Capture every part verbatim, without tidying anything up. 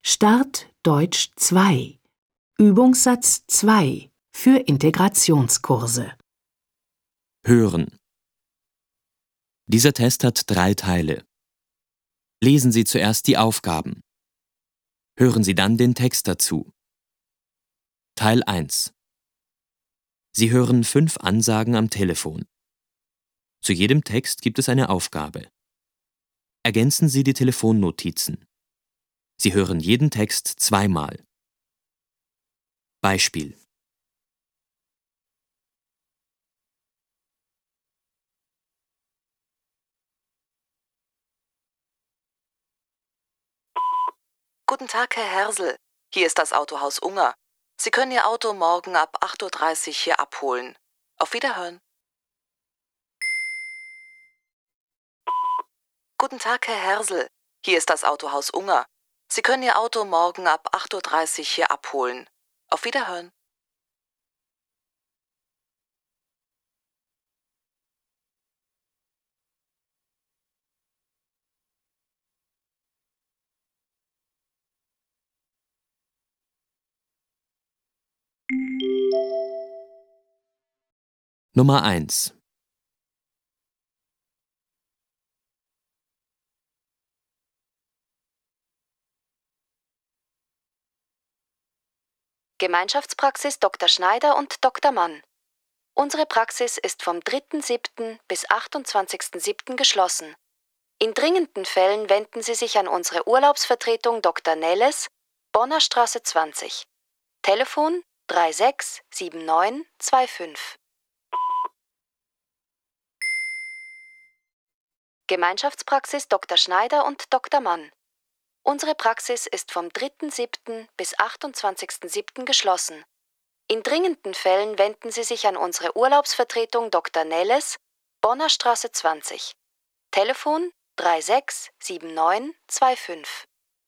Start Deutsch zwei. Übungssatz zwei für Integrationskurse. Hören. Dieser Test hat drei Teile. Lesen Sie zuerst die Aufgaben. Hören Sie dann den Text dazu. Teil eins. Sie hören fünf Ansagen am Telefon. Zu jedem Text gibt es eine Aufgabe. Ergänzen Sie die Telefonnotizen. Sie hören jeden Text zweimal. Beispiel: Guten Tag, Herr Hersel. Hier ist das Autohaus Unger. Sie können Ihr Auto morgen ab acht Uhr dreißig hier abholen. Auf Wiederhören. Guten Tag, Herr Hersel. Hier ist das Autohaus Unger. Sie können Ihr Auto morgen ab acht Uhr dreißig hier abholen. Auf Wiederhören. Nummer eins. Gemeinschaftspraxis Doktor Schneider und Doktor Mann. Unsere Praxis ist vom dritten siebten bis achtundzwanzigsten siebten geschlossen. In dringenden Fällen wenden Sie sich an unsere Urlaubsvertretung Doktor Nelles, Bonner Straße zwanzig. Telefon drei sechs sieben neun zwei fünf. Gemeinschaftspraxis Doktor Schneider und Doktor Mann. Unsere Praxis ist vom dritten siebten bis achtundzwanzigsten siebten geschlossen. In dringenden Fällen wenden Sie sich an unsere Urlaubsvertretung Doktor Nelles, Bonner Straße zwanzig. Telefon drei sechs sieben neun zwei fünf.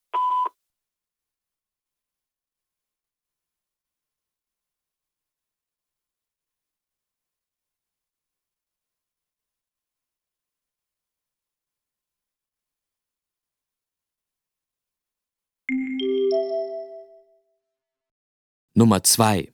Nummer zwei.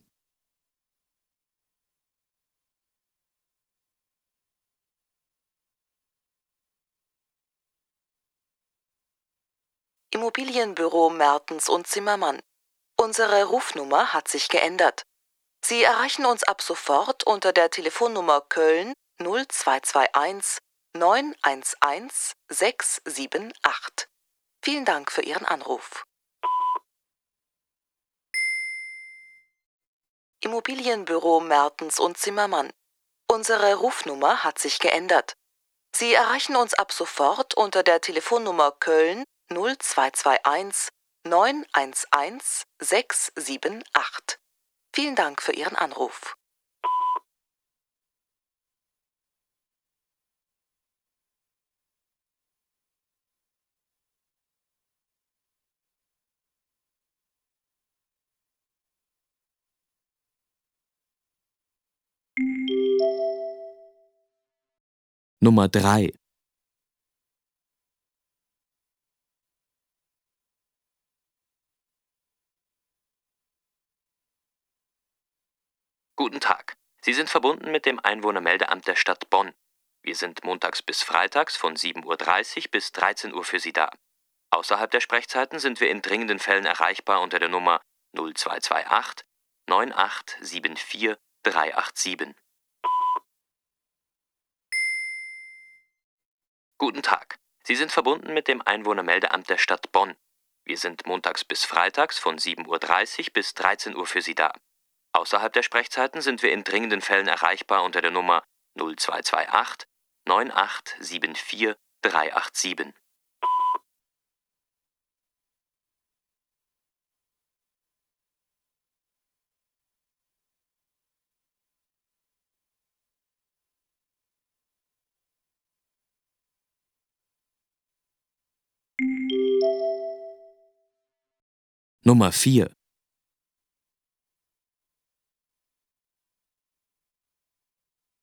Immobilienbüro Mertens und Zimmermann. Unsere Rufnummer hat sich geändert. Sie erreichen uns ab sofort unter der Telefonnummer Köln null zwei zwei eins neun eins eins sechs sieben acht. Vielen Dank für Ihren Anruf. Immobilienbüro Mertens und Zimmermann. Unsere Rufnummer hat sich geändert. Sie erreichen uns ab sofort unter der Telefonnummer Köln null zwei zwei eins neun eins eins sechs sieben acht. Vielen Dank für Ihren Anruf. Nummer drei. Guten Tag. Sie sind verbunden mit dem Einwohnermeldeamt der Stadt Bonn. Wir sind montags bis freitags von sieben Uhr dreißig bis dreizehn Uhr für Sie da. Außerhalb der Sprechzeiten sind wir in dringenden Fällen erreichbar unter der Nummer null zwei zwei acht neun acht sieben vier drei acht sieben. Guten Tag. Sie sind verbunden mit dem Einwohnermeldeamt der Stadt Bonn. Wir sind montags bis freitags von sieben Uhr dreißig bis dreizehn Uhr für Sie da. Außerhalb der Sprechzeiten sind wir in dringenden Fällen erreichbar unter der Nummer null zwei zwei acht neun acht sieben vier drei acht sieben. Nummer vier.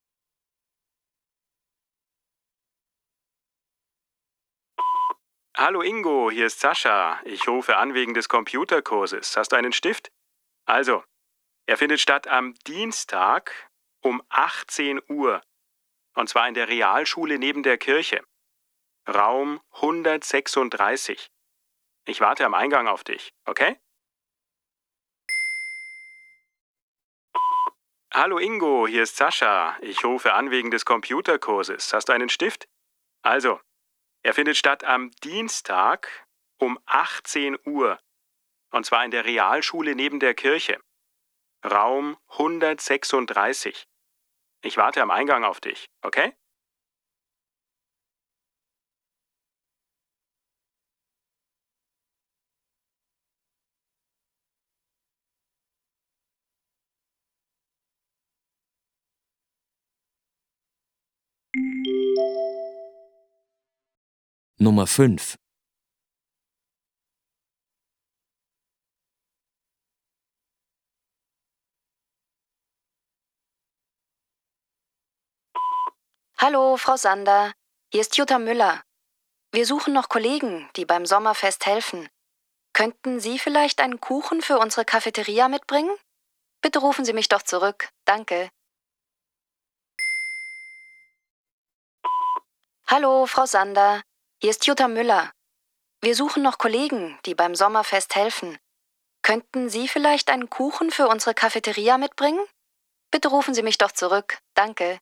Hallo. Hallo Ingo, hier ist Sascha. Ich rufe an wegen des Computerkurses. Hast du einen Stift? Also, er findet statt am Dienstag um achtzehn Uhr. Und zwar in der Realschule neben der Kirche. Raum hundertsechsunddreißig. Ich warte am Eingang auf dich, okay? Hallo Ingo, hier ist Sascha. Ich rufe an wegen des Computerkurses. Hast du einen Stift? Also, er findet statt am Dienstag um achtzehn Uhr. Und zwar in der Realschule neben der Kirche. Raum hundertsechsunddreißig. Ich warte am Eingang auf dich, okay? Nummer fünf. Hallo, Frau Sander. Hier ist Jutta Müller. Wir suchen noch Kollegen, die beim Sommerfest helfen. Könnten Sie vielleicht einen Kuchen für unsere Cafeteria mitbringen? Bitte rufen Sie mich doch zurück. Danke. Hallo, Frau Sander. Hier ist Jutta Müller. Wir suchen noch Kollegen, die beim Sommerfest helfen. Könnten Sie vielleicht einen Kuchen für unsere Cafeteria mitbringen? Bitte rufen Sie mich doch zurück. Danke.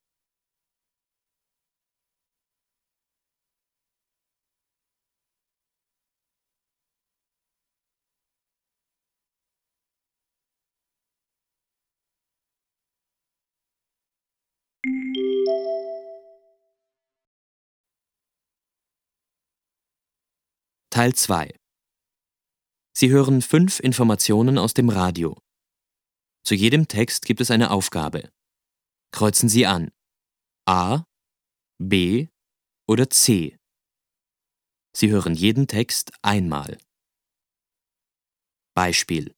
Teil zwei. Sie hören fünf Informationen aus dem Radio. Zu jedem Text gibt es eine Aufgabe. Kreuzen Sie an. A, B oder C. Sie hören jeden Text einmal. Beispiel: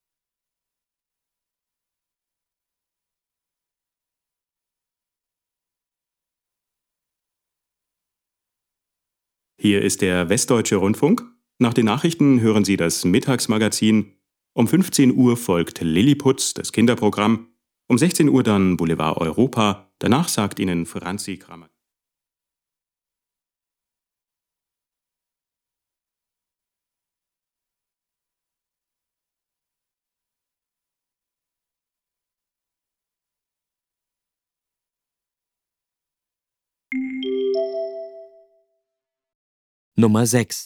Hier ist der Westdeutsche Rundfunk. Nach den Nachrichten hören Sie das Mittagsmagazin. Um fünfzehn Uhr folgt Lilliputz, das Kinderprogramm. Um sechzehn Uhr dann Boulevard Europa. Danach sagt Ihnen Franzi Kramer. Nummer sechs.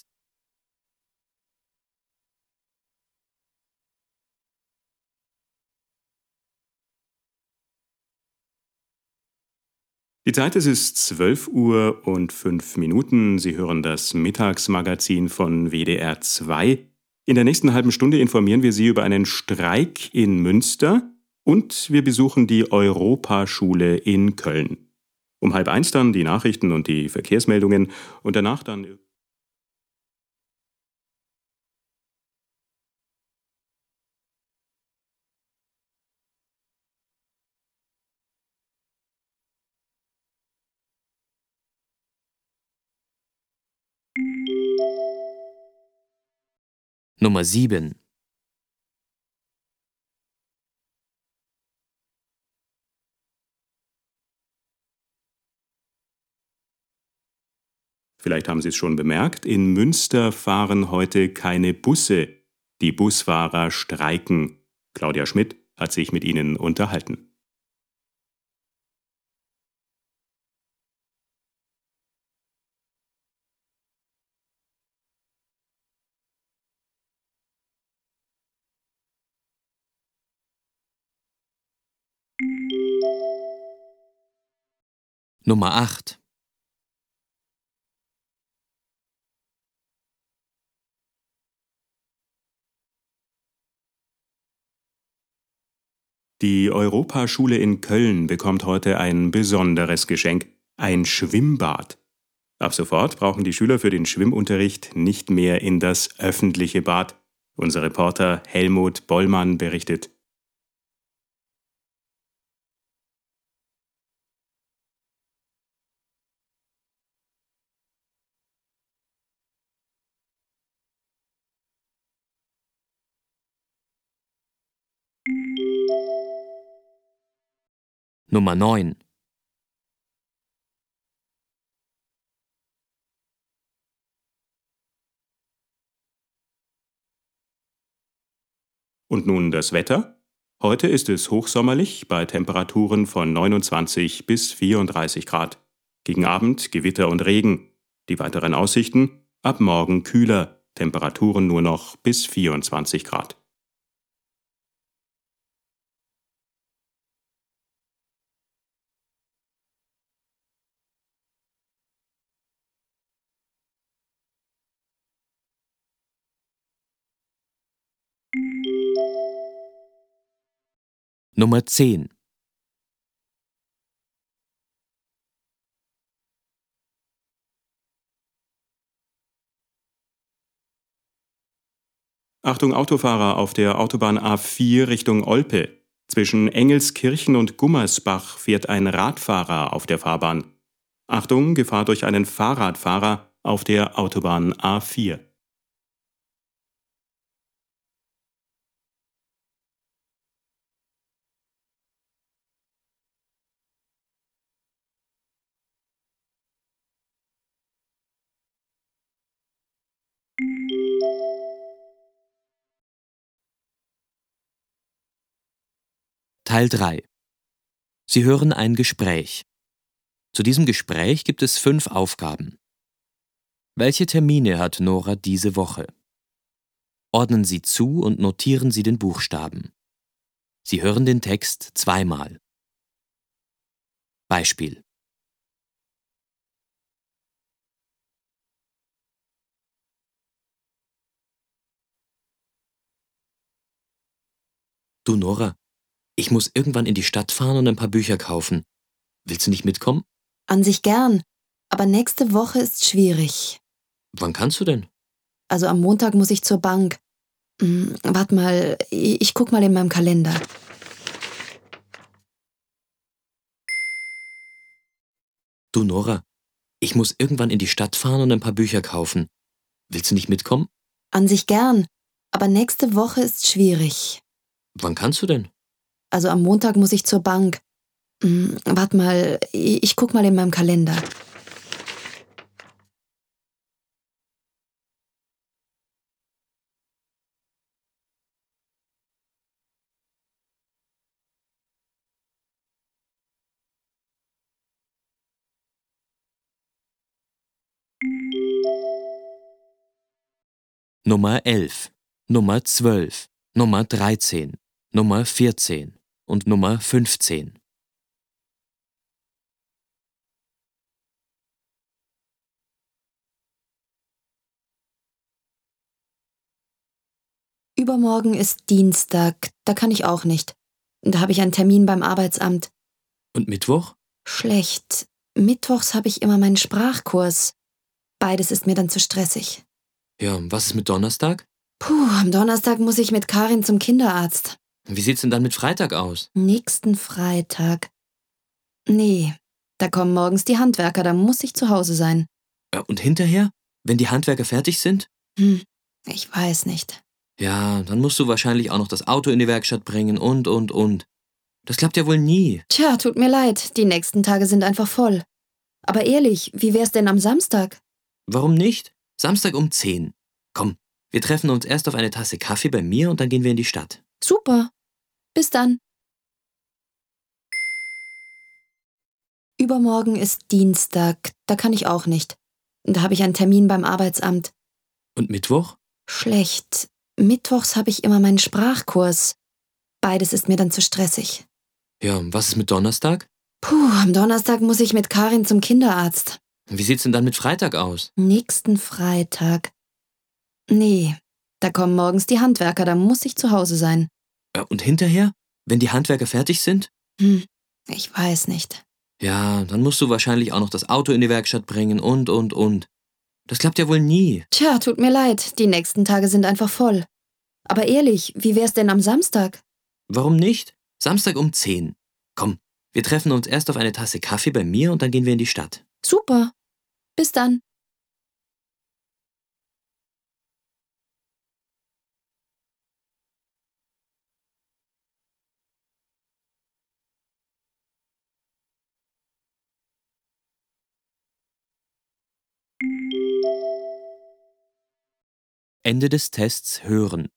Die Zeit ist es zwölf Uhr und fünf Minuten. Sie hören das Mittagsmagazin von W D R zwei. In der nächsten halben Stunde informieren wir Sie über einen Streik in Münster und wir besuchen die Europaschule in Köln. Um halb eins dann die Nachrichten und die Verkehrsmeldungen und danach dann... Nummer sieben. Vielleicht haben Sie es schon bemerkt, in Münster fahren heute keine Busse. Die Busfahrer streiken. Claudia Schmidt hat sich mit ihnen unterhalten. Nummer acht. Die Europaschule in Köln bekommt heute ein besonderes Geschenk, ein Schwimmbad. Ab sofort brauchen die Schüler für den Schwimmunterricht nicht mehr in das öffentliche Bad. Unser Reporter Helmut Bollmann berichtet. Nummer neun. Und nun das Wetter. Heute ist es hochsommerlich bei Temperaturen von neunundzwanzig bis vierunddreißig Grad. Gegen Abend Gewitter und Regen. Die weiteren Aussichten: ab morgen kühler, Temperaturen nur noch bis vierundzwanzig Grad. Nummer zehn. Achtung Autofahrer auf der Autobahn A vier Richtung Olpe. Zwischen Engelskirchen und Gummersbach fährt ein Radfahrer auf der Fahrbahn. Achtung, Gefahr durch einen Fahrradfahrer auf der Autobahn A vier. Teil drei. Sie hören ein Gespräch. Zu diesem Gespräch gibt es fünf Aufgaben. Welche Termine hat Nora diese Woche? Ordnen Sie zu und notieren Sie den Buchstaben. Sie hören den Text zweimal. Beispiel: Du Nora, ich muss irgendwann in die Stadt fahren und ein paar Bücher kaufen. Willst du nicht mitkommen? An sich gern, aber nächste Woche ist schwierig. Wann kannst du denn? Also am Montag muss ich zur Bank. Hm, warte mal, ich, ich guck mal in meinem Kalender. Du Nora, ich muss irgendwann in die Stadt fahren und ein paar Bücher kaufen. Willst du nicht mitkommen? An sich gern, aber nächste Woche ist schwierig. Wann kannst du denn? Also am Montag muss ich zur Bank. Hm, warte mal, ich, ich guck mal in meinem Kalender. Nummer elf, Nummer zwölf, Nummer dreizehn, Nummer vierzehn und Nummer fünfzehn. Übermorgen ist Dienstag, da kann ich auch nicht. Da habe ich einen Termin beim Arbeitsamt. Und Mittwoch? Schlecht. Mittwochs habe ich immer meinen Sprachkurs. Beides ist mir dann zu stressig. Ja, was ist mit Donnerstag? Puh, am Donnerstag muss ich mit Karin zum Kinderarzt. Wie sieht's denn dann mit Freitag aus? Nächsten Freitag. Nee, da kommen morgens die Handwerker, da muss ich zu Hause sein. Ja, und hinterher? Wenn die Handwerker fertig sind? Hm, ich weiß nicht. Ja, dann musst du wahrscheinlich auch noch das Auto in die Werkstatt bringen und, und, und. Das klappt ja wohl nie. Tja, tut mir leid, die nächsten Tage sind einfach voll. Aber ehrlich, wie wär's denn am Samstag? Warum nicht? Samstag um zehn. Komm, wir treffen uns erst auf eine Tasse Kaffee bei mir und dann gehen wir in die Stadt. Super. Bis dann. Übermorgen ist Dienstag, da kann ich auch nicht. Da habe ich einen Termin beim Arbeitsamt. Und Mittwoch? Schlecht. Mittwochs habe ich immer meinen Sprachkurs. Beides ist mir dann zu stressig. Ja, was ist mit Donnerstag? Puh, am Donnerstag muss ich mit Karin zum Kinderarzt. Wie sieht's denn dann mit Freitag aus? Nächsten Freitag. Nee, da kommen morgens die Handwerker, da muss ich zu Hause sein. Ja, und hinterher? Wenn die Handwerker fertig sind? Hm, ich weiß nicht. Ja, dann musst du wahrscheinlich auch noch das Auto in die Werkstatt bringen und, und, und. Das klappt ja wohl nie. Tja, tut mir leid, die nächsten Tage sind einfach voll. Aber ehrlich, wie wär's denn am Samstag? Warum nicht? Samstag um zehn. Komm, wir treffen uns erst auf eine Tasse Kaffee bei mir und dann gehen wir in die Stadt. Super. Bis dann. Ende des Tests hören.